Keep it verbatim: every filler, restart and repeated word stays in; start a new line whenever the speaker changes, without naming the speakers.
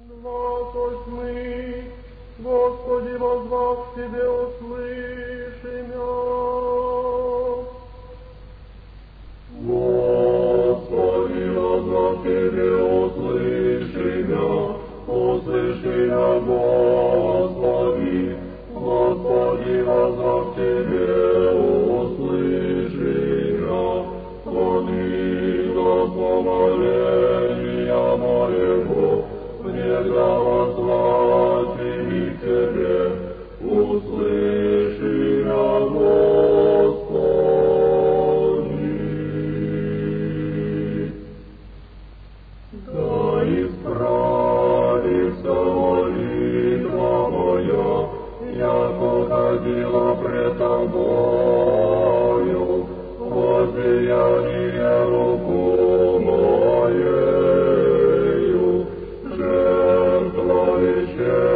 Двадцать мы, Господи, возвав к Тебе, услыши меня.
Господи, возвав к Тебе, услыши меня, услыши меня, Господи, Господи, возвав к Тебе, услыши меня, склони глаза моления моего, внегда возвать ими к Тебе, услыши меня, Господи. Да исправится молитва моя, яко ходила пред Тобою, возлияние руку моею, жертва вечеря.